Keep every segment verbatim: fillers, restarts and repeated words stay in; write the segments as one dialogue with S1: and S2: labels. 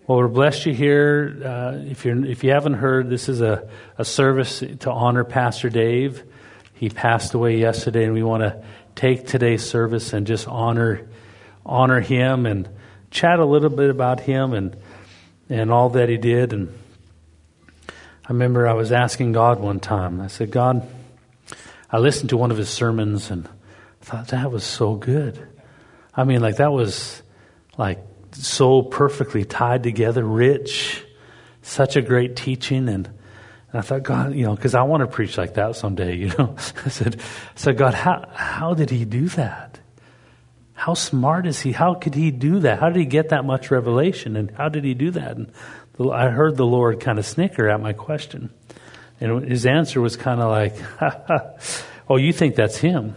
S1: Well, we're blessed you here. Uh, if you're if you haven't heard, this is a, a service to honor Pastor Dave. He passed away yesterday, and we want to take today's service and just honor honor him and chat a little bit about him and and all that he did. And I remember I was asking God one time. I said, God, I listened to one of his sermons and I thought that was so good. I mean, like that was like so perfectly tied together, rich, such a great teaching. And, and I thought, God, you know, because I want to preach like that someday, you know. I said, I said, God, how how did he do that? How smart is he? How could he do that? How did he get that much revelation? And how did he do that? And the, I heard the Lord kind of snicker at my question. And his answer was kind of like, ha, ha, oh, you think that's him?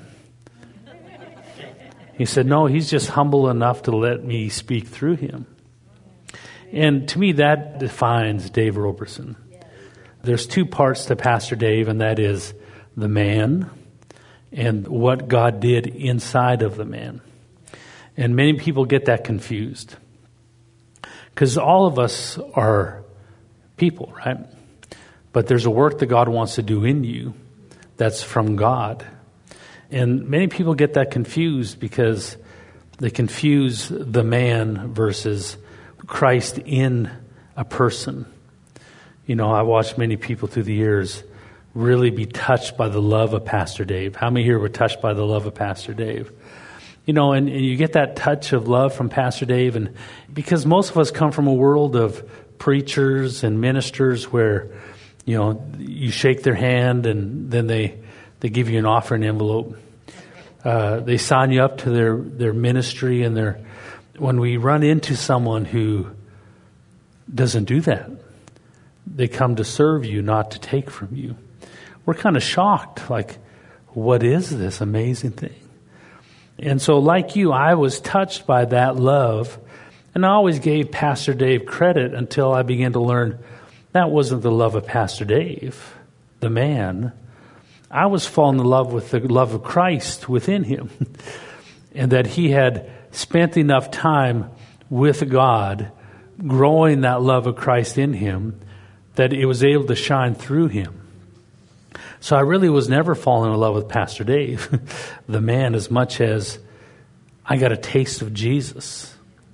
S1: He said, no, he's just humble enough to let me speak through him. And to me, that defines Dave Roberson. There's two parts to Pastor Dave, and that is the man and what God did inside of the man. And many people get that confused. Because all of us are people, right? But there's a work that God wants to do in you that's from God. And many people get that confused because they confuse the man versus Christ in a person. You know, I watched many people through the years really be touched by the love of Pastor Dave. How many here were touched by the love of Pastor Dave? You know, and, and you get that touch of love from Pastor Dave, and because most of us come from a world of preachers and ministers where, you know, you shake their hand and then they They give you an offering envelope. Uh, they sign you up to their, their ministry and their. When we run into someone who doesn't do that, they come to serve you, not to take from you. We're kind of shocked, like, what is this amazing thing? And so, like you, I was touched by that love, and I always gave Pastor Dave credit until I began to learn that wasn't the love of Pastor Dave, the man. I was falling in love with the love of Christ within him, and that he had spent enough time with God, growing that love of Christ in him, that it was able to shine through him. So I really was never falling in love with Pastor Dave, the man, as much as I got a taste of Jesus.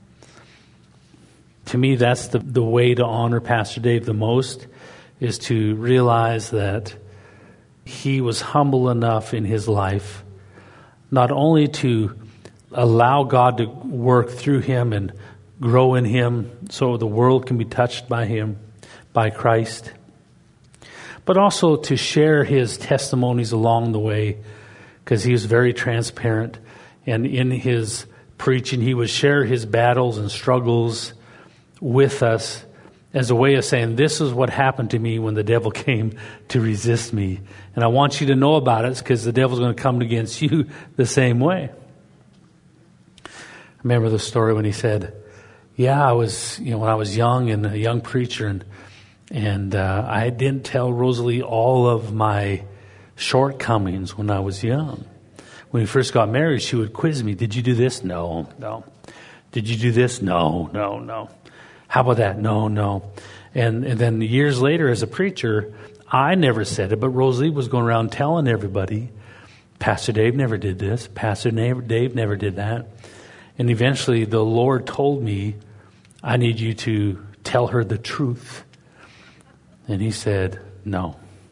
S1: To me, that's the, the way to honor Pastor Dave the most, is to realize that he was humble enough in his life, not only to allow God to work through him and grow in him so the world can be touched by him, by Christ, but also to share his testimonies along the way, because he was very transparent. And in his preaching, he would share his battles and struggles with us as a way of saying, this is what happened to me when the devil came to resist me. And I want you to know about it because the devil's going to come against you the same way. I remember the story when he said, yeah, I was, you know, when I was young and a young preacher, and and uh, I didn't tell Rosalie all of my shortcomings when I was young. When we first got married, she would quiz me. Did you do this? No, no. Did you do this? No, no, no. How about that? No, no. And, and then years later as a preacher, I never said it, but Rosalie was going around telling everybody, Pastor Dave never did this. Pastor Dave never did that. And eventually the Lord told me, I need you to tell her the truth. And he said, no.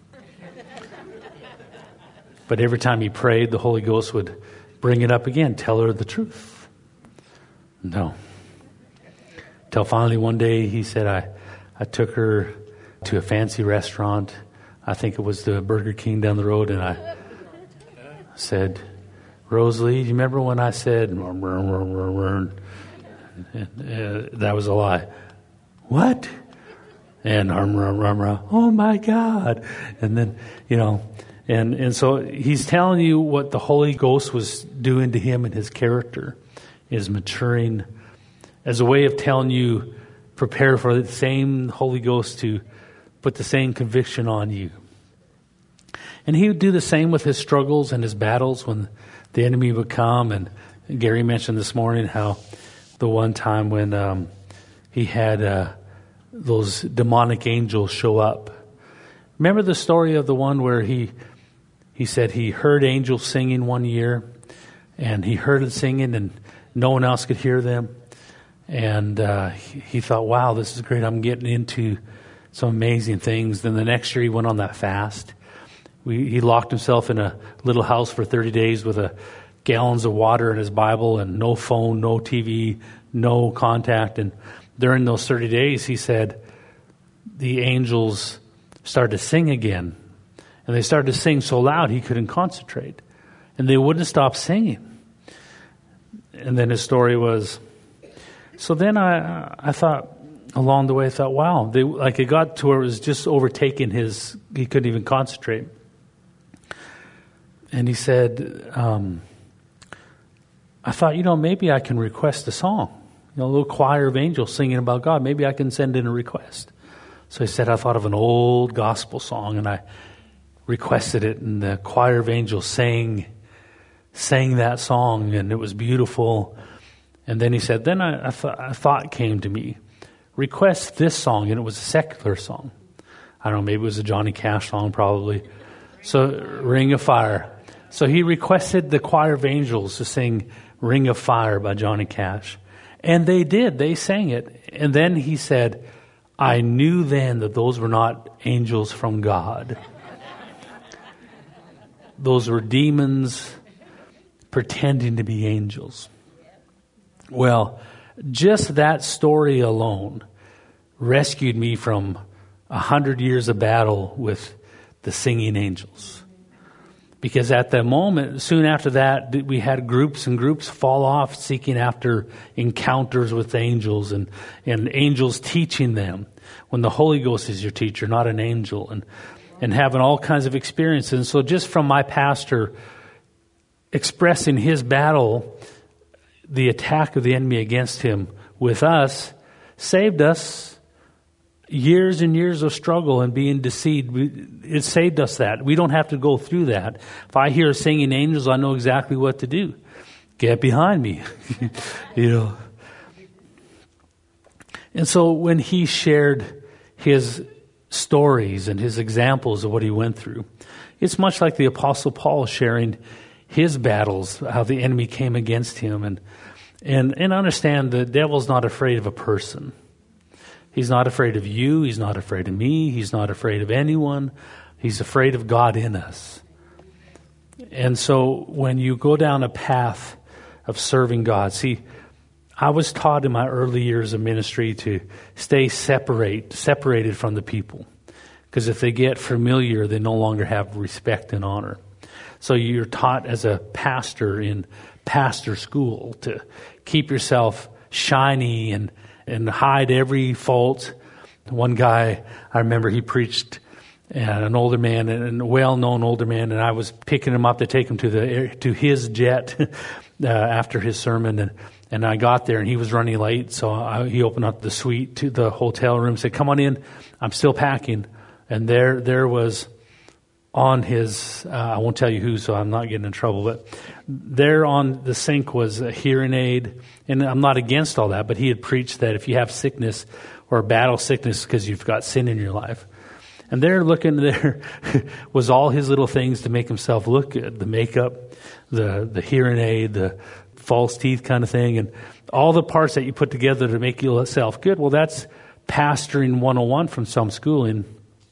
S1: But every time he prayed, the Holy Ghost would bring it up again. Tell her the truth. No. Till finally one day he said, I, I took her to a fancy restaurant. I think it was the Burger King down the road. And I said, Rosalie, do you remember when I said, and, uh, that was a lie. What? And oh my God. And then, you know, and, and so he's telling you what the Holy Ghost was doing to him and his character is maturing as a way of telling you, prepare for the same Holy Ghost to put the same conviction on you. And he would do the same with his struggles and his battles when the enemy would come. And Gary mentioned this morning how the one time when um, he had uh, those demonic angels show up. Remember the story of the one where he he said he heard angels singing one year, and he heard it singing and no one else could hear them. And uh, he, he thought, wow, this is great. I'm getting into some amazing things. Then the next year he went on that fast. We, he locked himself in a little house for thirty days with a gallons of water in his Bible and no phone, no T V, no contact. And during those thirty days, he said, the angels started to sing again. And they started to sing so loud he couldn't concentrate. And they wouldn't stop singing. And then his story was, so then I I thought, along the way, I thought, wow, they, like it got to where it was just overtaking his, he couldn't even concentrate. And he said, um, I thought, you know, maybe I can request a song. You know, a little choir of angels singing about God. Maybe I can send in a request. So he said, I thought of an old gospel song, and I requested it, and the choir of angels sang, sang that song, and it was beautiful. And then he said, then I, I th- a thought came to me. Request this song, and it was a secular song. I don't know, maybe it was a Johnny Cash song, probably. So, Ring of Fire. So he requested the choir of angels to sing Ring of Fire by Johnny Cash. And they did. They sang it. And then he said, I knew then that those were not angels from God. Those were demons pretending to be angels. Well, just that story alone rescued me from a hundred years of battle with the singing angels. Because at that moment, soon after that, we had groups and groups fall off seeking after encounters with angels and, and angels teaching them when the Holy Ghost is your teacher, not an angel, and, and having all kinds of experiences. And so just from my pastor expressing his battle, the attack of the enemy against him with us, saved us years and years of struggle and being deceived. We, it saved us that. We don't have to go through that. If I hear singing angels, I know exactly what to do. Get behind me. You know. And so when he shared his stories and his examples of what he went through, it's much like the Apostle Paul sharing his battles, how the enemy came against him. And, and, and understand the devil's not afraid of a person. He's not afraid of you. He's not afraid of me. He's not afraid of anyone. He's afraid of God in us. And so when you go down a path of serving God, see, I was taught in my early years of ministry to stay separate, separated from the people. Because if they get familiar, they no longer have respect and honor. So you're taught as a pastor in pastor school to keep yourself shiny and and hide every fault. One guy, I remember he preached, and an older man, and a well-known older man, and I was picking him up to take him to the to his jet uh, after his sermon, and, and I got there, and he was running late, so I, he opened up the suite to the hotel room, said, come on in, I'm still packing. And there there was on his, uh, I won't tell you who, so I'm not getting in trouble, but there on the sink was a hearing aid. And I'm not against all that, but he had preached that if you have sickness or battle sickness because you've got sin in your life. And there looking there was all his little things to make himself look good. The makeup, the, the hearing aid, the false teeth kind of thing, and all the parts that you put together to make yourself good. Well, that's pastoring one oh one from some schooling.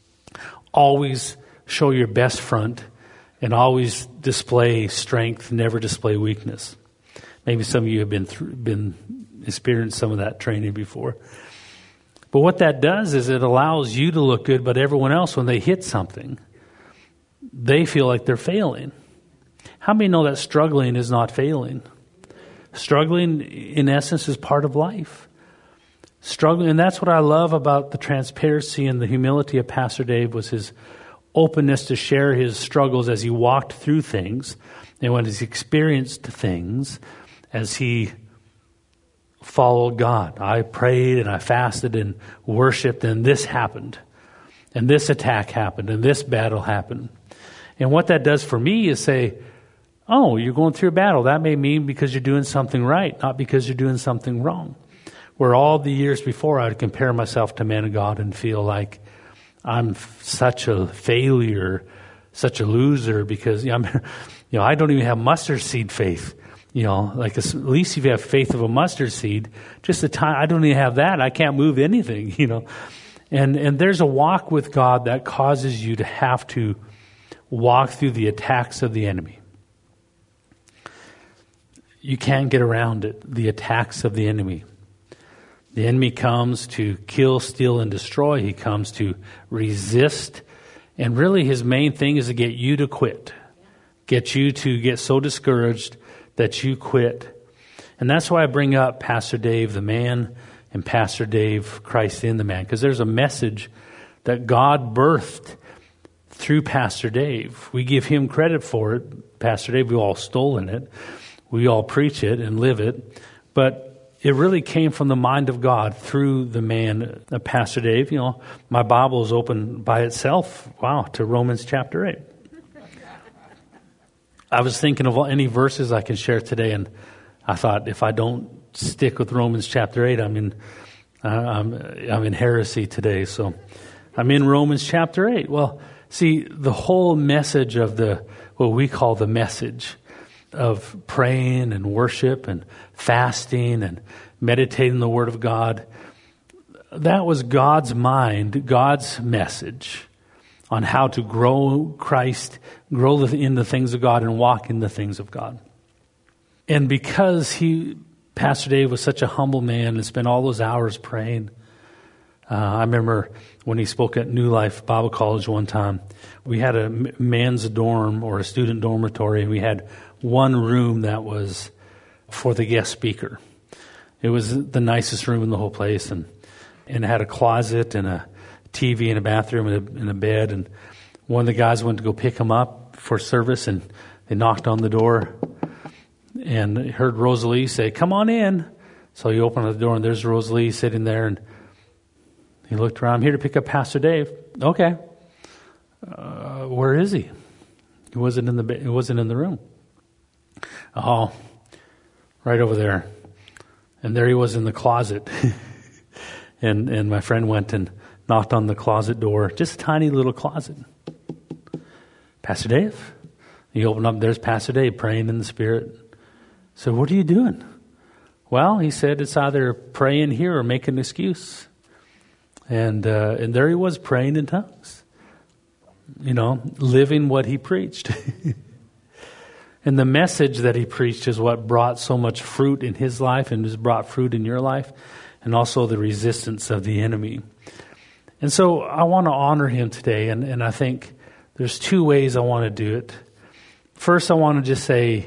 S1: Always show your best front and always display strength, never display weakness. Maybe some of you have been through, been experienced some of that training before. But what that does is it allows you to look good, but everyone else, when they hit something, they feel like they're failing. How many know that struggling is not failing? Struggling, in essence, is part of life. Struggling, and that's what I love about the transparency and the humility of Pastor Dave, was his openness to share his struggles as he walked through things and when he's experienced things as he followed God. I prayed and I fasted and worshiped, and this happened, and this attack happened, and this battle happened. And what that does for me is say, oh, you're going through a battle. That may mean because you're doing something right, not because you're doing something wrong. where all the years before I would compare myself to men of God and feel like I'm such a failure, such a loser, because you know, I'm, you know I don't even have mustard seed faith. You know, like at least if you have faith of a mustard seed, just the time I don't even have that, I can't move anything. You know, and and there's a walk with God that causes you to have to walk through the attacks of the enemy. You can't get around it. The attacks of the enemy. The enemy comes to kill, steal, and destroy. He comes to resist. And really his main thing is to get you to quit. Get you to get so discouraged that you quit. And that's why I bring up Pastor Dave, the man, and Pastor Dave, Christ in the man. Because there's a message that God birthed through Pastor Dave. We give him credit for it. Pastor Dave, we've all stolen it. We all preach it and live it. But it really came from the mind of God through the man, uh, Pastor Dave. You know, my Bible is open by itself. Wow, to Romans chapter eight. I was thinking of any verses I can share today, and I thought if I don't stick with Romans chapter eight, I'm in, uh, I'm, I'm in heresy today. So I'm in Romans chapter eight. Well, see, the whole message of the what we call the message of praying and worship and fasting and meditating the Word of God, that was God's mind, God's message on how to grow Christ, grow in the things of God and walk in the things of God. And because he, Pastor Dave was such a humble man and spent all those hours praying, uh, I remember when he spoke at New Life Bible College one time, we had a man's dorm or a student dormitory, and we had one room that was for the guest speaker. It was the nicest room in the whole place, and, and it had a closet and a T V and a bathroom and a, and a bed. And one of the guys went to go pick him up for service, and they knocked on the door and heard Rosalie say, "Come on in." So he opened the door, and there's Rosalie sitting there, and he looked around. "I'm here to pick up Pastor Dave." "Okay. Uh, where is he?" He wasn't in the. He wasn't in the room. "Oh, right over there." And there he was in the closet. and and my friend went and knocked on the closet door, just a tiny little closet. "Pastor Dave?" He opened up, there's Pastor Dave praying in the Spirit. So, "What are you doing?" "Well," he said, "it's either praying here or make an excuse." And uh, and there he was praying in tongues. You know, living what he preached. And the message that he preached is what brought so much fruit in his life and has brought fruit in your life, and also the resistance of the enemy. And so I want to honor him today, and, and I think there's two ways I want to do it. First, I want to just say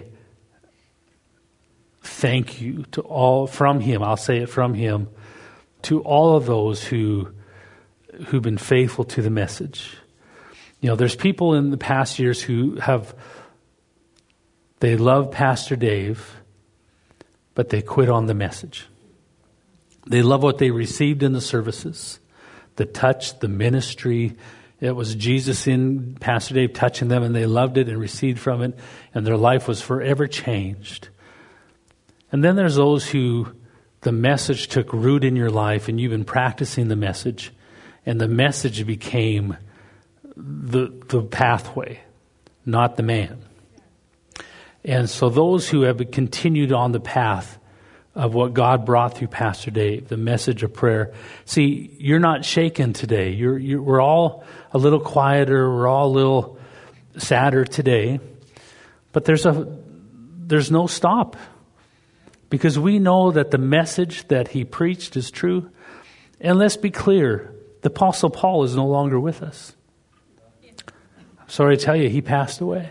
S1: thank you to all from him. I'll say it from him to all of those who who've been faithful to the message. You know, there's people in the past years who have They love Pastor Dave, but they quit on the message. They love what they received in the services, the touch, the ministry. It was Jesus in Pastor Dave touching them, and they loved it and received from it, and their life was forever changed. And then there's those who the message took root in your life, and you've been practicing the message, and the message became the the pathway, not the man. And so those who have continued on the path of what God brought through Pastor Dave, the message of prayer. See, you're not shaken today. You're, you're, we're all a little quieter. We're all a little sadder today. But there's a there's no stop. Because we know that the message that he preached is true. And let's be clear, the Apostle Paul is no longer with us. I'm sorry to tell you, he passed away.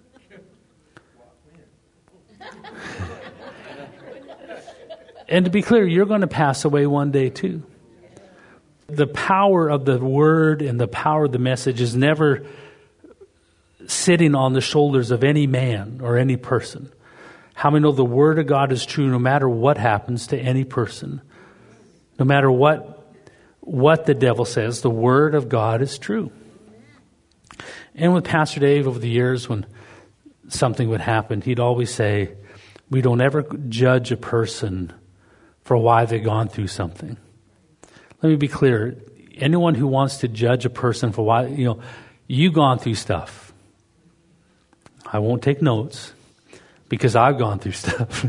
S1: And to be clear, you're going to pass away one day too. The power of the word and the power of the message is never sitting on the shoulders of any man or any person. How many know the word of God is true no matter what happens to any person? No matter what, what the devil says, the word of God is true. And with Pastor Dave over the years, when something would happen, he'd always say, we don't ever judge a person for why they've gone through something. Let me be clear. Anyone who wants to judge a person for why, you know, you've gone through stuff. I won't take notes because I've gone through stuff.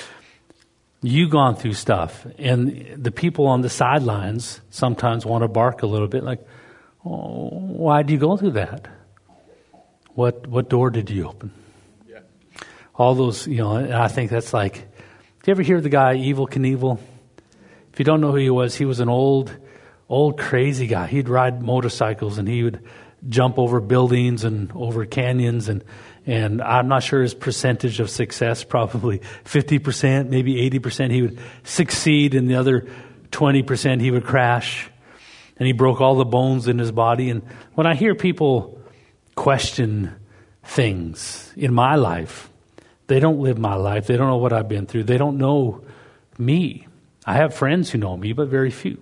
S1: You've gone through stuff. And the people on the sidelines sometimes want to bark a little bit like, oh, why did you go through that? What what door did you open? Yeah. All those, you know, and I think that's like, do you ever hear the guy Evel Knievel? If you don't know who he was, he was an old, old crazy guy. He'd ride motorcycles and he would jump over buildings and over canyons, and and I'm not sure his percentage of success, probably fifty percent, maybe eighty percent he would succeed, and the other twenty percent he would crash. And he broke all the bones in his body. And when I hear people question things in my life, they don't live my life. They don't know what I've been through. They don't know me. I have friends who know me, but very few.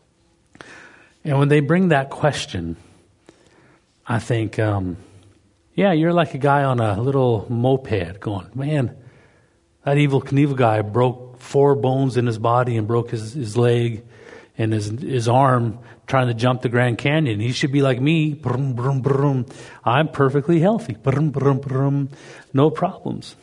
S1: And when they bring that question, I think, um, yeah, you're like a guy on a little moped going, man, that Evel Knievel guy broke four bones in his body and broke his, his leg and his his arm trying to jump the Grand Canyon. He should be like me. Brum, brum, brum. I'm perfectly healthy. Brum, brum, brum. No problems.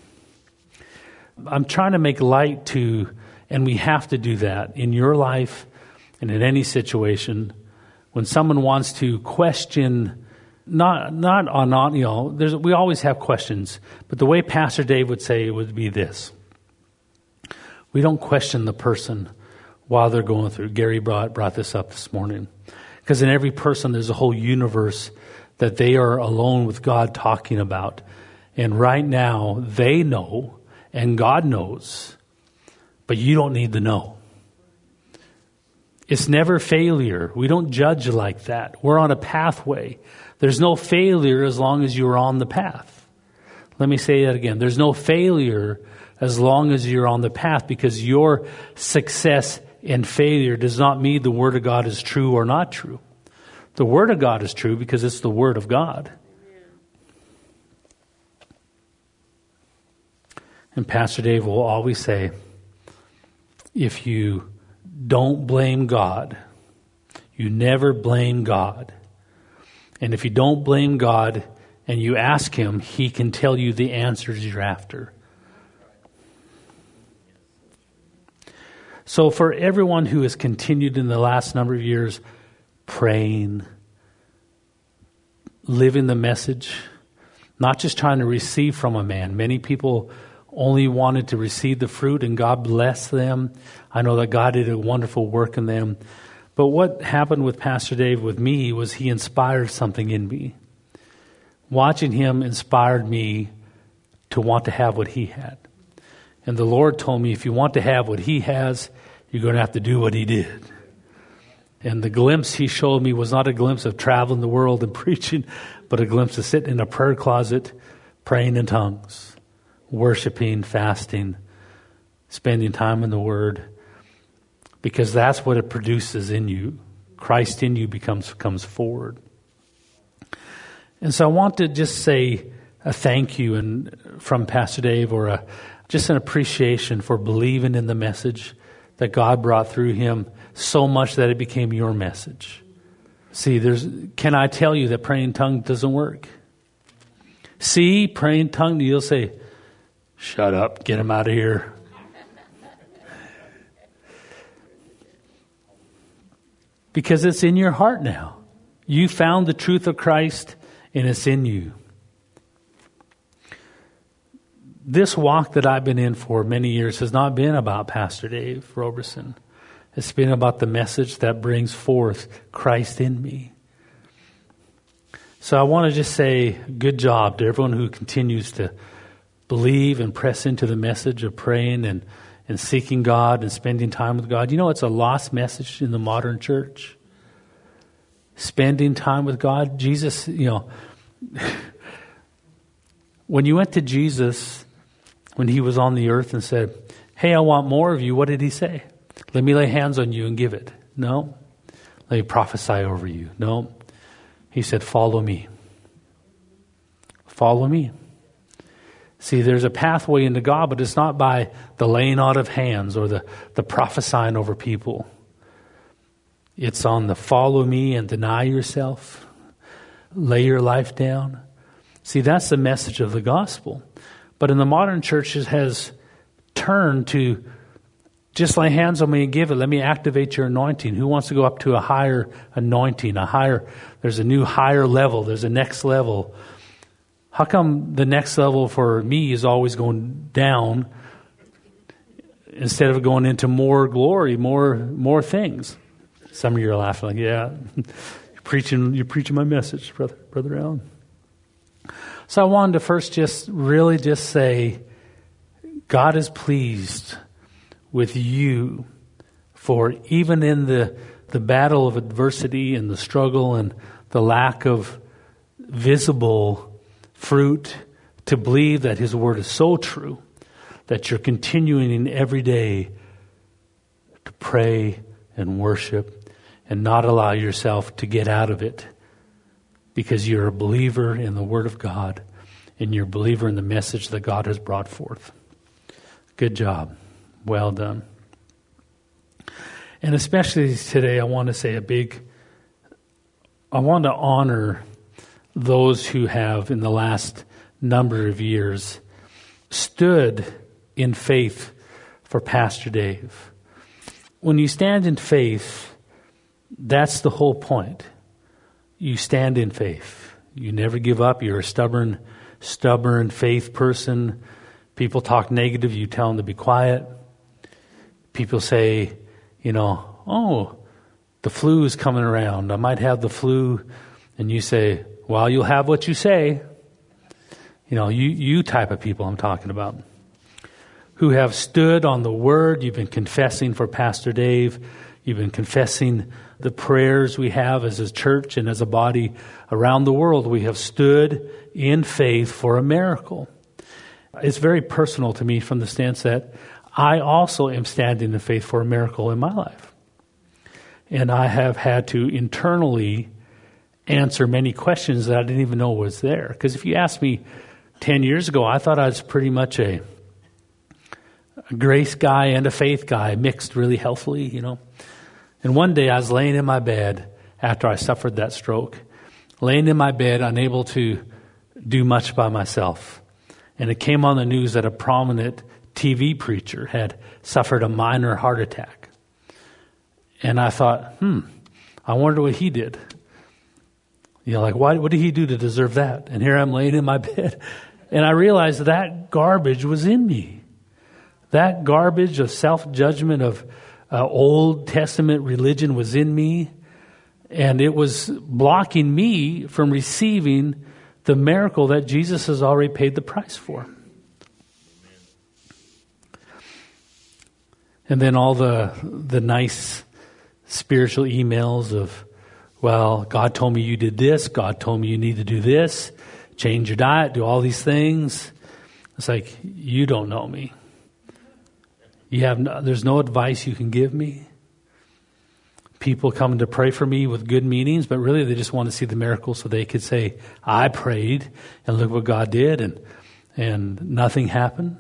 S1: I'm trying to make light to, and we have to do that in your life and in any situation. When someone wants to question, not not on, on you know, there's we always have questions, but the way Pastor Dave would say it would be this: we don't question the person while they're going through. Gary brought brought this up this morning, because in every person there's a whole universe that they are alone with God talking about, and right now they know and God knows, but you don't need to know. It's never failure. We don't judge like that. We're on a pathway. There's no failure as long as you're on the path. Let me say that again. There's no failure as long as you're on the path, because your success and failure does not mean the Word of God is true or not true. The Word of God is true because it's the Word of God. And Pastor Dave will always say, if you don't blame God, you never blame God. And if you don't blame God and you ask Him, He can tell you the answers you're after. So for everyone who has continued in the last number of years praying, living the message, not just trying to receive from a man. Many people only wanted to receive the fruit, and God blessed them. I know that God did a wonderful work in them. But what happened with Pastor Dave, with me, was he inspired something in me. Watching him inspired me to want to have what he had. And the Lord told me, if you want to have what he has, you're going to have to do what he did. And the glimpse he showed me was not a glimpse of traveling the world and preaching, but a glimpse of sitting in a prayer closet, praying in tongues, worshiping, fasting, spending time in the Word, because that's what it produces in you. Christ in you becomes comes forward. And so I want to just say a thank you and from Pastor Dave, or a, just an appreciation for believing in the message that God brought through him so much that it became your message. See, there's. Can I tell you that praying in tongues doesn't work? See, praying in tongues, you'll say, shut up, get him out of here. Because it's in your heart now. You found the truth of Christ and it's in you. This walk that I've been in for many years has not been about Pastor Dave Roberson. It's been about the message that brings forth Christ in me. So I want to just say good job to everyone who continues to believe and press into the message of praying and, and seeking God and spending time with God. You know, it's a lost message in the modern church. Spending time with God. Jesus, you know, when you went to Jesus when he was on the earth and said, hey, I want more of you, what did he say? Let me lay hands on you and give it. No. Let me prophesy over you. No. He said, follow me. Follow me. See, there's a pathway into God, but it's not by the laying out of hands or the, the prophesying over people. It's on the follow me and deny yourself. Lay your life down. See, that's the message of the gospel. But in the modern church, it has turned to just lay hands on me and give it. Let me activate your anointing. Who wants to go up to a higher anointing, a higher, there's a new higher level, there's a next level. How come the next level for me is always going down instead of going into more glory, more more things? Some of you are laughing like, yeah, you're preaching, you're preaching my message, brother, brother Alan. So I wanted to first just really just say, God is pleased with you for even in the, the battle of adversity and the struggle and the lack of visible fruit, to believe that His Word is so true that you're continuing in every day to pray and worship and not allow yourself to get out of it because you're a believer in the Word of God and you're a believer in the message that God has brought forth. Good job. Well done. And especially today, I want to say a big, I want to honor those who have, in the last number of years, stood in faith for Pastor Dave. When you stand in faith, that's the whole point. You stand in faith. You never give up. You're a stubborn, stubborn faith person. People talk negative. You tell them to be quiet. People say, you know, oh, the flu is coming around. I might have the flu. And you say, well, you'll have what you say. You know, you, you type of people I'm talking about. Who have stood on the Word. You've been confessing for Pastor Dave. You've been confessing the prayers we have as a church and as a body around the world. We have stood in faith for a miracle. It's very personal to me from the stance that I also am standing in faith for a miracle in my life. And I have had to internally answer many questions that I didn't even know was there. Because if you asked me ten years ago, I thought I was pretty much a, a grace guy and a faith guy, mixed really healthily, you know. And one day I was laying in my bed after I suffered that stroke, laying in my bed, unable to do much by myself. And it came on the news that a prominent T V preacher had suffered a minor heart attack. And I thought, hmm, I wonder what he did. You know, like, why, what did he do to deserve that? And here I'm laying in my bed. And I realized that, that garbage was in me. That garbage of self-judgment, of uh, Old Testament religion was in me. And it was blocking me from receiving the miracle that Jesus has already paid the price for. And then all the the nice spiritual emails of, well, God told me you did this. God told me you need to do this. Change your diet. Do all these things. It's like, you don't know me. You have no, there's no advice you can give me. People come to pray for me with good meanings, but really they just want to see the miracle so they could say, I prayed and look what God did, and and nothing happened.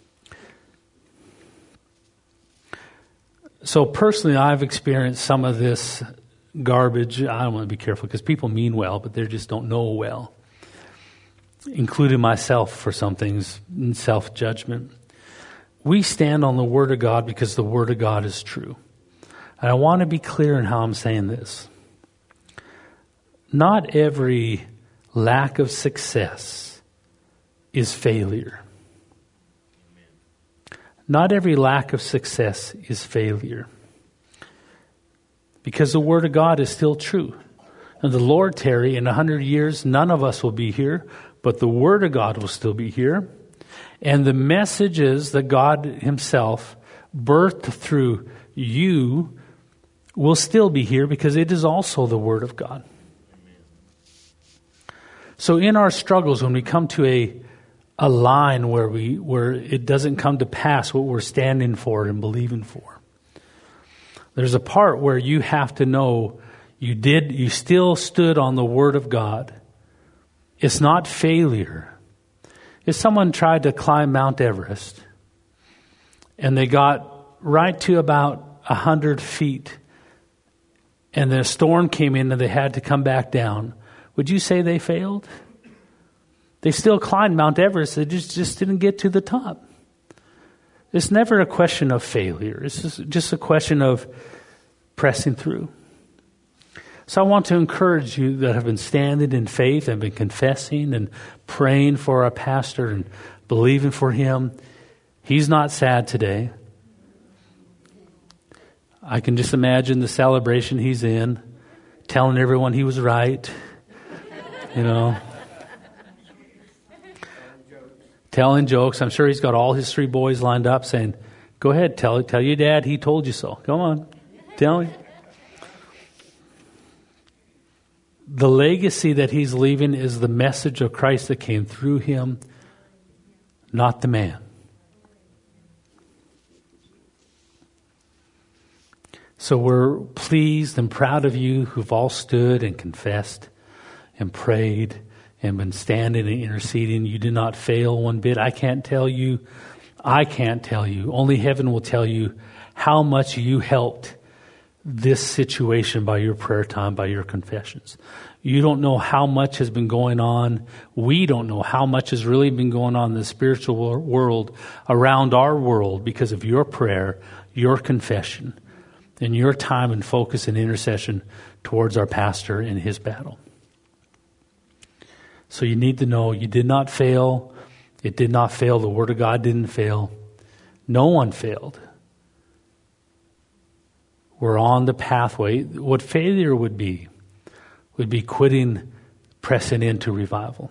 S1: So personally, I've experienced some of this garbage. I don't want to be careful because people mean well, but they just don't know well. Including myself for some things, in self-judgment. We stand on the Word of God because the Word of God is true. And I want to be clear in how I'm saying this. Not every lack of success is failure. Not every lack of success is failure. Because the Word of God is still true. And the Lord tarry, in a hundred years, none of us will be here, but the Word of God will still be here. And the messages that God Himself birthed through you will still be here because it is also the Word of God. So in our struggles, when we come to a a line where we where it doesn't come to pass what we're standing for and believing for, there's a part where you have to know you did you still stood on the Word of God. It's not failure. If someone tried to climb Mount Everest and they got right to about a hundred feet and then a storm came in and they had to come back down, would you say they failed? They still climbed Mount Everest. They just, just didn't get to the top. It's never a question of failure. It's just, just a question of pressing through. So I want to encourage you that have been standing in faith and been confessing and praying for our pastor and believing for him. He's not sad today. I can just imagine the celebration he's in, telling everyone he was right, you know, telling jokes. I'm sure he's got all his three boys lined up saying, go ahead, tell tell your dad he told you so. Come on, tell him. The legacy that he's leaving is the message of Christ that came through him, not the man. So we're pleased and proud of you who've all stood and confessed and prayed and been standing and interceding. You did not fail one bit. I can't tell you, I can't tell you. Only heaven will tell you how much you helped this situation by your prayer time, by your confessions. You don't know how much has been going on. We don't know how much has really been going on in the spiritual world around our world because of your prayer, your confession, and your time and focus and intercession towards our pastor in his battle. So you need to know you did not fail. It did not fail. The Word of God didn't fail. No one failed. We're on the pathway. What failure would be, would be quitting pressing into revival.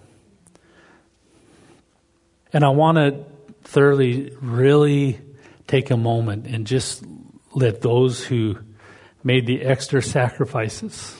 S1: And I want to thoroughly, really take a moment and just let those who made the extra sacrifices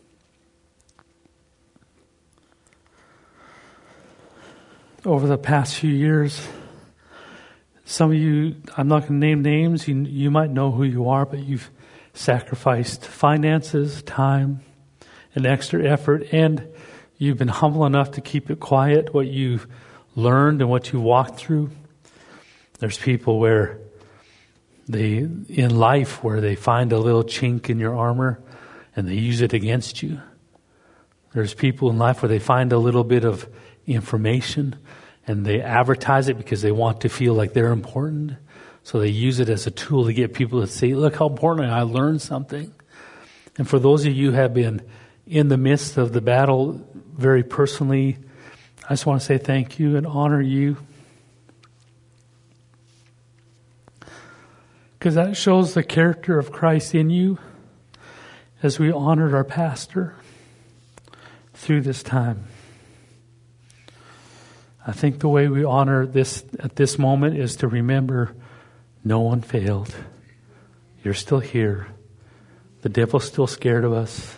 S1: over the past few years. Some of you, I'm not going to name names, you, you might know who you are, but you've sacrificed finances, time, and extra effort, and you've been humble enough to keep it quiet, what you've learned and what you walked through. There's people where they, in life, where they find a little chink in your armor and they use it against you. There's people in life where they find a little bit of information and they advertise it because they want to feel like they're important. So they use it as a tool to get people to say, look how important I learned something. And for those of you who have been in the midst of the battle very personally, I just want to say thank you and honor you. Because that shows the character of Christ in you as we honored our pastor through this time. I think the way we honor this at this moment is to remember no one failed. You're still here. The devil's still scared of us.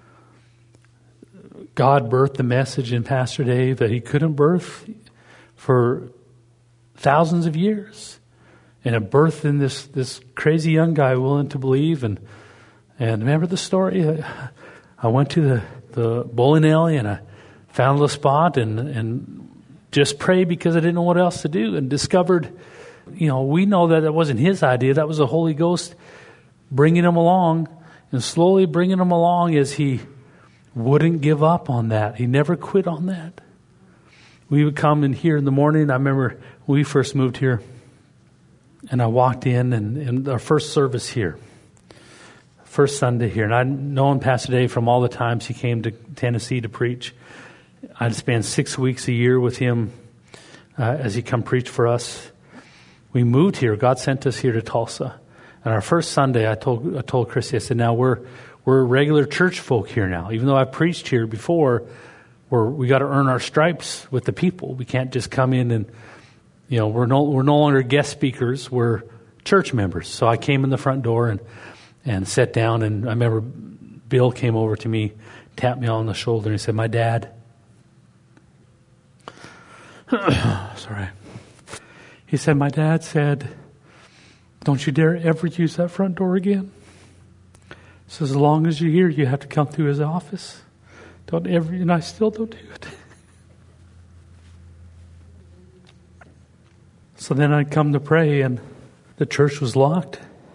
S1: God birthed the message in Pastor Dave that he couldn't birth for thousands of years. And it birthed in this, this crazy young guy willing to believe. And and remember the story? I went to the, the bowling alley and I found a little spot and, and just prayed because I didn't know what else to do, and discovered, you know, we know that it wasn't his idea. That was the Holy Ghost bringing him along and slowly bringing him along as he wouldn't give up on that. He never quit on that. We would come in here in the morning. I remember when we first moved here, and I walked in, and, and our first service here, first Sunday here, and I'd known Pastor Dave from all the times he came to Tennessee to preach. I'd spend six weeks a year with him uh, as he come preach for us. We moved here. God sent us here to Tulsa. And our first Sunday, I told I told Chrissy, I said, now we're we're regular church folk here now. Even though I preached here before, we're, we got to earn our stripes with the people. We can't just come in and, you know, we're no we're no longer guest speakers. We're church members. So I came in the front door and and sat down. And I remember Bill came over to me, tapped me on the shoulder, and he said, "My dad." Sorry. He said, "My dad said, don't you dare ever use that front door again. So as long as you're here, you have to come through his office. Don't ever," and I still don't do it. So then I'd come to pray, and the church was locked.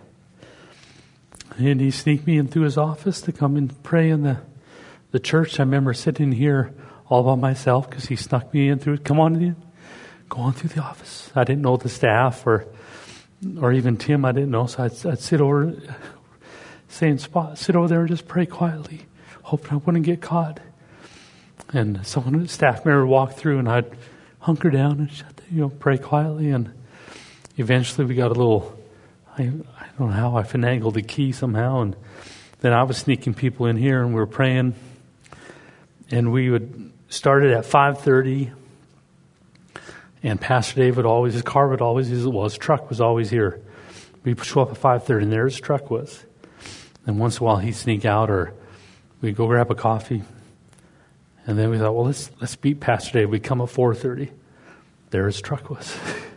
S1: And he sneaked me in through his office to come and pray in the, the church. I remember sitting here all by myself because he snuck me in through. Come on in. Go on through the office. I didn't know the staff or or even Tim. I didn't know. So I'd, I'd sit over, same spot, sit over there and just pray quietly, hoping I wouldn't get caught. And someone, a staff member, walked through, and I'd hunker down and shut, you know, pray quietly. And eventually, we got a little. I, I don't know how I finagled the key somehow, and then I was sneaking people in here, and we were praying. And we would start it at five thirty, and Pastor Dave would always, his car would always, well, his truck was always here. We'd show up at five thirty, and there his truck was. And once in a while, he'd sneak out, or we'd go grab a coffee. And then we thought, well, let's let's beat Pastor Dave. We'd come at four thirty. There his truck was.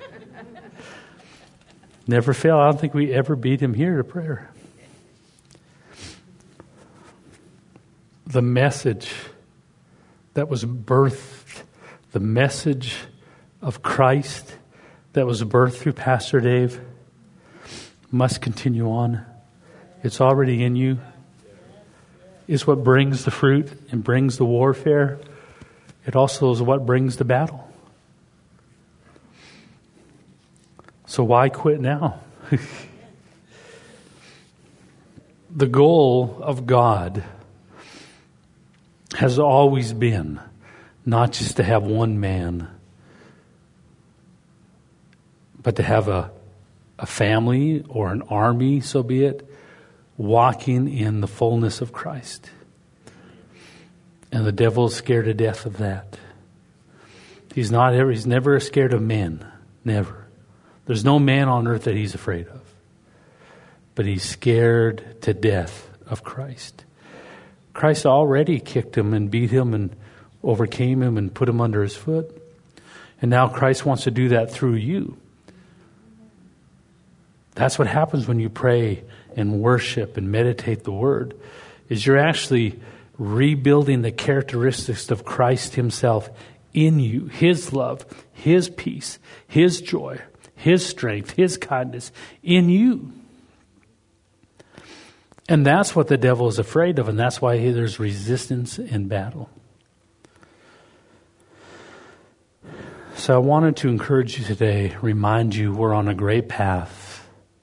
S1: Never fail. I don't think we ever beat him here to prayer. The message that was birthed, the message of Christ that was birthed through Pastor Dave must continue on. It's already in you. It's what brings the fruit and brings the warfare. It also is what brings the battle. So why quit now? The goal of God has always been not just to have one man, but to have a, a family or an army, so be it, walking in the fullness of Christ. And the devil is scared to death of that. He's not ever, he's never scared of men. Never. There's no man on earth that he's afraid of. But he's scared to death of Christ. Christ already kicked him and beat him and overcame him and put him under his foot. And now Christ wants to do that through you. That's what happens when you pray and worship and meditate the Word, is you're actually rebuilding the characteristics of Christ himself in you. His love, His peace, His joy, His strength, His kindness in you. And that's what the devil is afraid of, and that's why there's resistance in battle. So I wanted to encourage you today, remind you we're on a great path.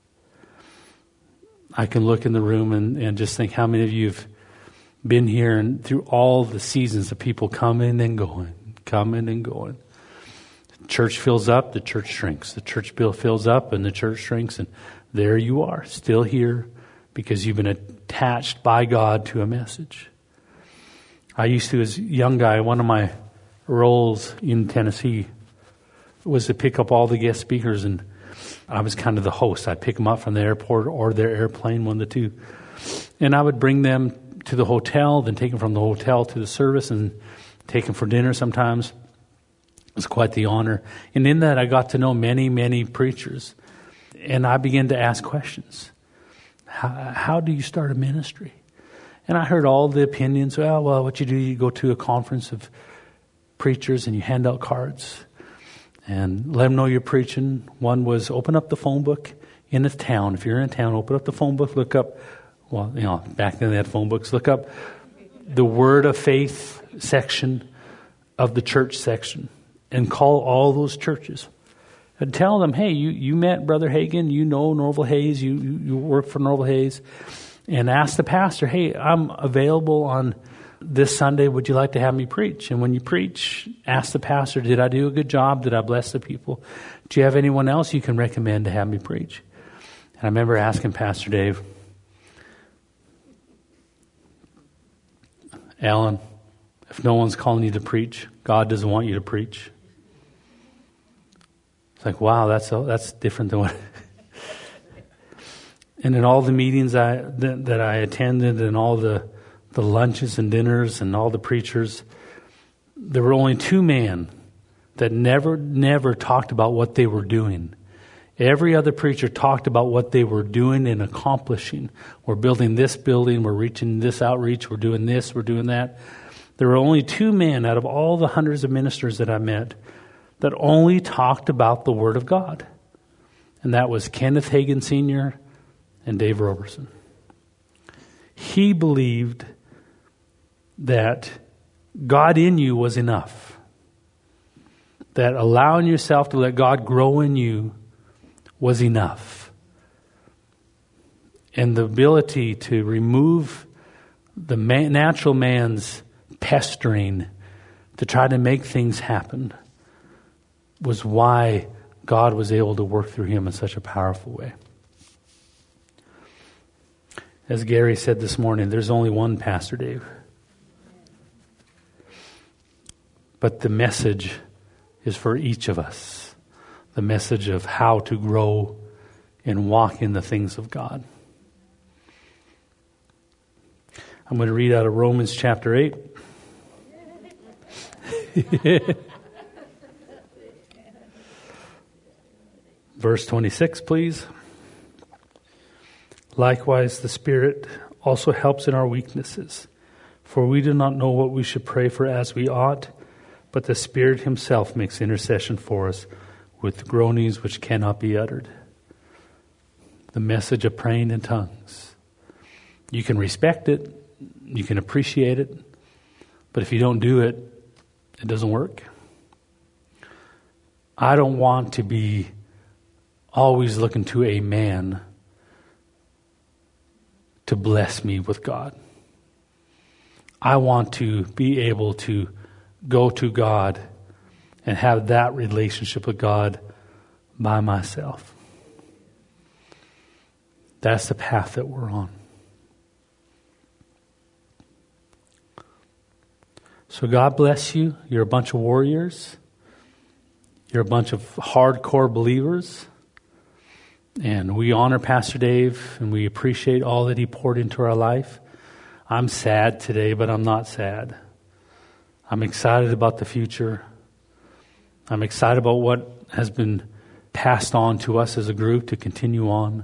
S1: I can look in the room and, and just think how many of you have been here and through all the seasons of people coming and going, coming and going. The church fills up, the church shrinks. The church bill fills up and the church shrinks, and there you are, still here because you've been attached by God to a message. I used to, as a young guy, one of my roles in Tennessee was to pick up all the guest speakers, and I was kind of the host. I'd pick them up from the airport or their airplane, one of the two. And I would bring them to the hotel, then take them from the hotel to the service and take them for dinner sometimes. It was quite the honor. And in that, I got to know many, many preachers. And I began to ask questions. How, how do you start a ministry? And I heard all the opinions. Well, well, what you do, you go to a conference of preachers and you hand out cards and let them know you're preaching. One was open up the phone book in a town. If you're in a town, open up the phone book, look up, well, you know, back then they had phone books, look up the Word of Faith section of the church section and call all those churches and tell them, hey, you, you met Brother Hagin, you know Norval Hayes, you, you, you work for Norval Hayes, and ask the pastor, hey, I'm available on this Sunday, would you like to have me preach? And when you preach, ask the pastor, did I do a good job? Did I bless the people? Do you have anyone else you can recommend to have me preach? And I remember asking Pastor Dave, Alan, if no one's calling you to preach, God doesn't want you to preach. It's like, wow, that's that's different than what... And in all the meetings I that, that I attended and all the, the lunches and dinners and all the preachers, there were only two men that never, never talked about what they were doing. Every other preacher talked about what they were doing and accomplishing. We're building this building, we're reaching this outreach, we're doing this, we're doing that. There were only two men out of all the hundreds of ministers that I met that only talked about the Word of God. and that was Kenneth Hagin Senior and Dave Roberson. He believed that God in you was enough. That allowing yourself to let God grow in you was enough. And the ability to remove the man, natural man's pestering to try to make things happen was why God was able to work through him in such a powerful way. As Gary said this morning, there's only one Pastor Dave. But the message is for each of us. The message of how to grow and walk in the things of God. I'm going to read out of Romans chapter eight. Verse twenty-six, please. Likewise, the Spirit also helps in our weaknesses. For we do not know what we should pray for as we ought, but the Spirit himself makes intercession for us with groanings which cannot be uttered. The message of praying in tongues. You can respect it, you can appreciate it, but if you don't do it, it doesn't work. I don't want to be always looking to a man to bless me with God. I want to be able to go to God and have that relationship with God by myself. That's the path that we're on. So God bless you. You're a bunch of warriors. You're a bunch of hardcore believers. And we honor Pastor Dave, and we appreciate all that he poured into our life. I'm sad today, but I'm not sad. I'm excited about the future. I'm excited about what has been passed on to us as a group to continue on.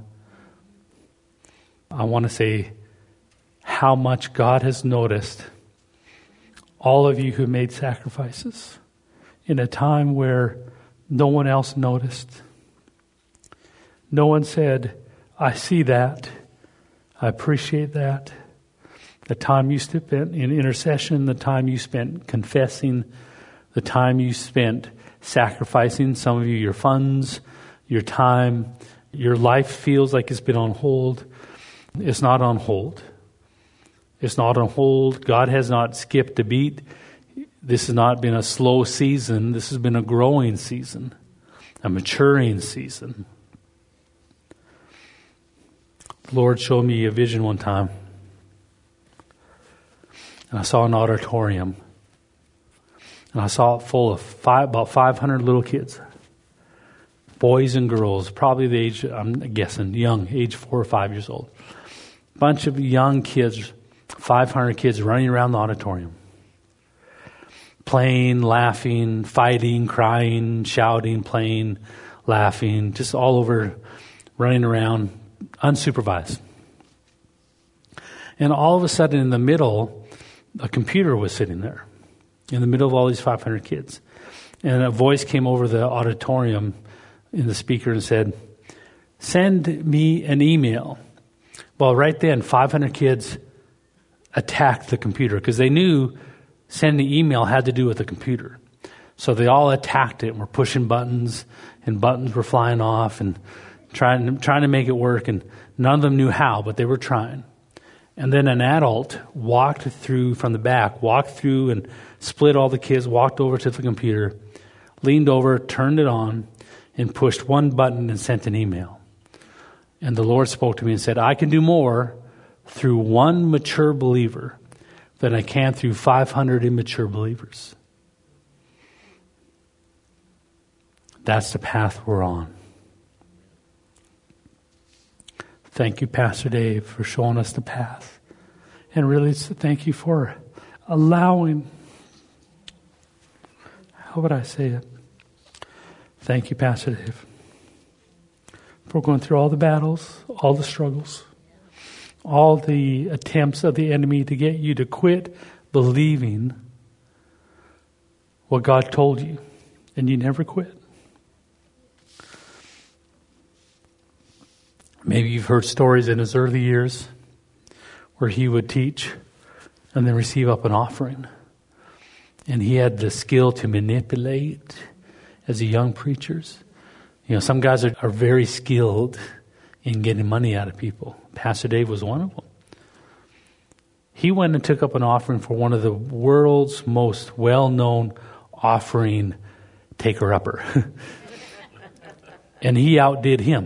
S1: I want to say how much God has noticed all of you who made sacrifices in a time where no one else noticed. No one said, I see that. I appreciate that. The time you spent in intercession, the time you spent confessing, the time you spent sacrificing, some of you, your funds, your time, your life feels like it's been on hold. It's not on hold. It's not on hold. God has not skipped a beat. This has not been a slow season. This has been a growing season, a maturing season. The Lord showed me a vision one time. And I saw an auditorium. And I saw it full of five, about five hundred little kids. Boys and girls, probably the age, I'm guessing, young, age four or five years old. Bunch of young kids, five hundred kids running around the auditorium. Playing, laughing, fighting, crying, shouting, playing, laughing, just all over, running around, unsupervised. And all of a sudden in the middle, a computer was sitting there in the middle of all these five hundred kids. And a voice came over the auditorium in the speaker and said, send me an email. Well, right then, five hundred kids attacked the computer because they knew sending email had to do with the computer. So they all attacked it and were pushing buttons, and buttons were flying off and trying, trying to make it work. And none of them knew how, but they were trying. And then an adult walked through from the back, walked through and split all the kids, walked over to the computer, leaned over, turned it on, and pushed one button and sent an email. And the Lord spoke to me and said, I can do more through one mature believer than I can through five hundred immature believers. That's the path we're on. Thank you, Pastor Dave, for showing us the path. And really, thank you for allowing, how would I say it? Thank you, Pastor Dave, for going through all the battles, all the struggles, all the attempts of the enemy to get you to quit believing what God told you, and you never quit. Maybe you've heard stories in his early years where he would teach and then receive up an offering. And he had the skill to manipulate as a young preachers. You know, some guys are, are very skilled in getting money out of people. Pastor Dave was one of them. He went and took up an offering for one of the world's most well-known offering taker-upper. And he outdid him.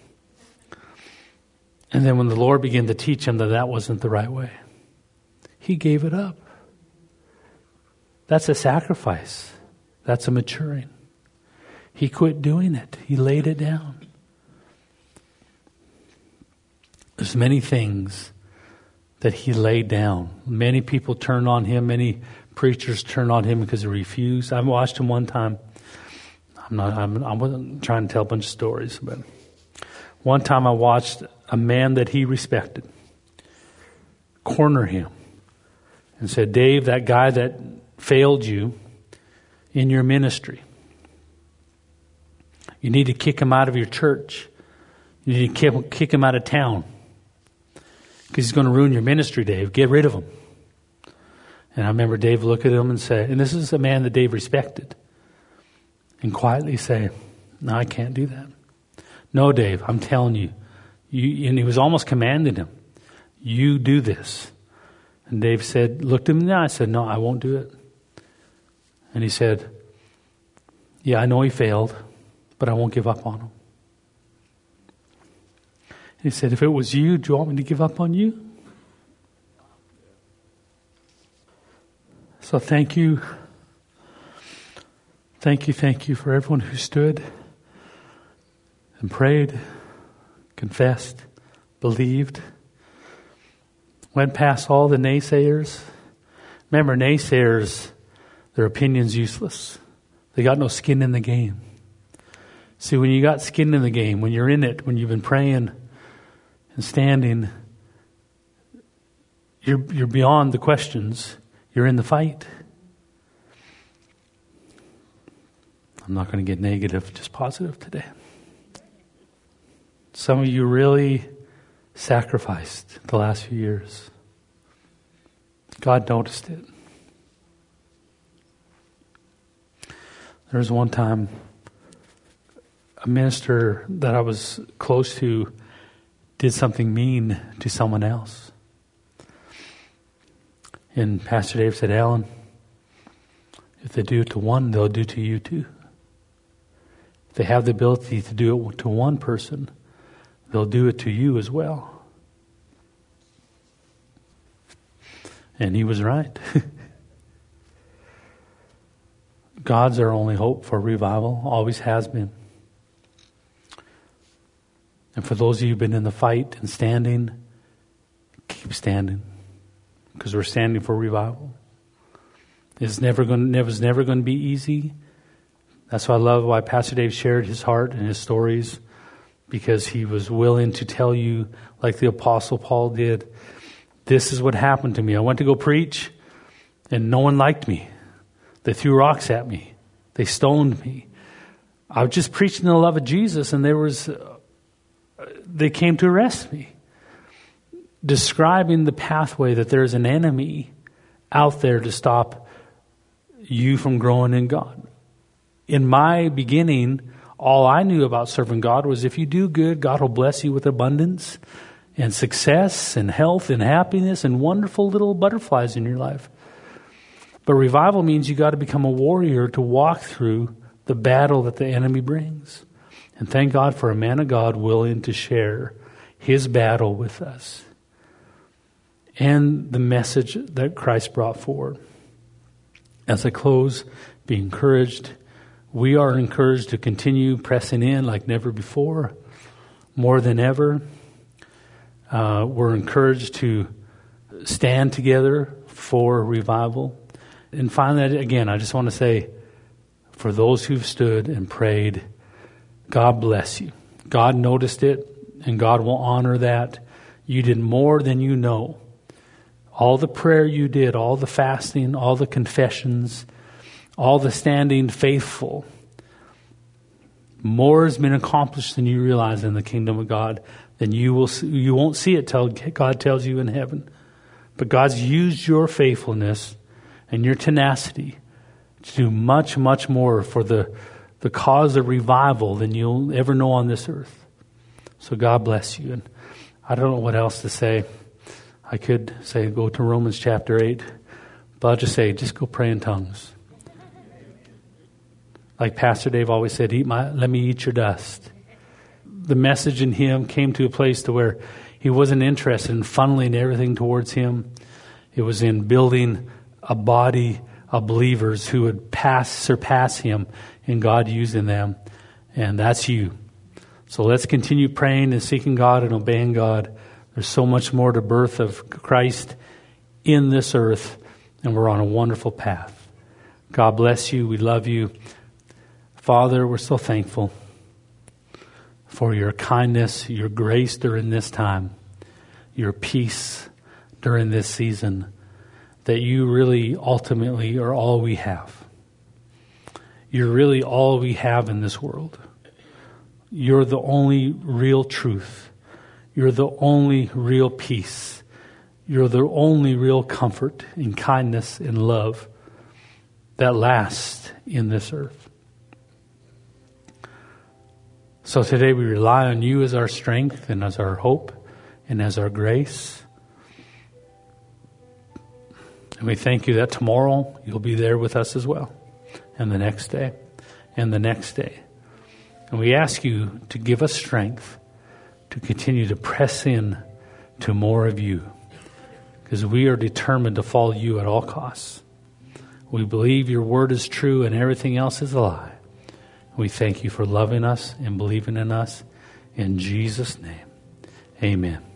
S1: And then when the Lord began to teach him that that wasn't the right way, he gave it up. That's a sacrifice. That's a maturing. He quit doing it. He laid it down. There's many things that he laid down. Many people turned on him. Many preachers turned on him because they refused. I watched him one time. I'm not. I'm, I wasn't trying to tell a bunch of stories, but one time I watched a man that he respected corner him and said, "Dave, that guy that failed you in your ministry, you need to kick him out of your church. You need to kick, kick him out of town because he's going to ruin your ministry, Dave. Get rid of him." And I remember Dave look at him and say, and this is a man that Dave respected, and quietly say, "No, I can't do that. No, Dave, I'm telling you." you and he was almost commanding him, "You do this." And Dave said, looked him in the eye, said, "No, I won't do it." And he said, "Yeah, I know he failed, but I won't give up on him." And he said, "If it was you, do you want me to give up on you?" So thank you. Thank you, thank you for everyone who stood and prayed, confessed, believed, went past all the naysayers. Remember, naysayers, their opinion's useless. They got no skin in the game. See, when you got skin in the game, when you're in it, when you've been praying and standing, you're you're beyond the questions. You're in the fight. I'm not going to get negative, just positive today. Some of you really sacrificed the last few years. God noticed it. There was one time a minister that I was close to did something mean to someone else. And Pastor Dave said, "Alan, if they do it to one, they'll do it to you too. If they have the ability to do it to one person, they'll do it to you as well." And he was right. God's our only hope for revival, always has been. And for those of you who've been in the fight and standing, keep standing, because we're standing for revival. It's never going. It was never going to be easy. That's why I love why Pastor Dave shared his heart and his stories, because he was willing to tell you, like the Apostle Paul did, "This is what happened to me. I went to go preach, and no one liked me. They threw rocks at me. They stoned me. I was just preaching the love of Jesus, and there was, uh, they came to arrest me." Describing the pathway that there's an enemy out there to stop you from growing in God. In my beginning, all I knew about serving God was if you do good, God will bless you with abundance and success and health and happiness and wonderful little butterflies in your life. But revival means you got to become a warrior to walk through the battle that the enemy brings. And thank God for a man of God willing to share his battle with us and the message that Christ brought forward. As I close, be encouraged. We are encouraged to continue pressing in like never before, more than ever. Uh, we're encouraged to stand together for revival. And finally, again, I just want to say, for those who've stood and prayed, God bless you. God noticed it, and God will honor that. You did more than you know. All the prayer you did, all the fasting, all the confessions, all the standing faithful, more has been accomplished than you realize in the kingdom of God. then you will see, you won't see it till God tells you in heaven. But God's used your faithfulness and your tenacity to do much, much more for the, the cause of revival than you'll ever know on this earth. So God bless you. And I don't know what else to say. I could say go to Romans chapter eight, but I'll just say, just go pray in tongues. Like Pastor Dave always said, eat my, let me eat your dust. The message in him came to a place to where he wasn't interested in funneling everything towards him. It was in building a body of believers who would pass, surpass him in God using them. And that's you. So let's continue praying and seeking God and obeying God. There's so much more to birth of Christ in this earth, and we're on a wonderful path. God bless you. We love you. Father, we're so thankful for your kindness, your grace during this time, your peace during this season, that you really ultimately are all we have. You're really all we have in this world. You're the only real truth. You're the only real peace. You're the only real comfort and kindness and love that lasts in this earth. So today we rely on you as our strength and as our hope and as our grace. And we thank you that tomorrow you'll be there with us as well. And the next day. And the next day. And we ask you to give us strength to continue to press in to more of you. Because we are determined to follow you at all costs. We believe your word is true and everything else is a lie. We thank you for loving us and believing in us. In Jesus' name, amen.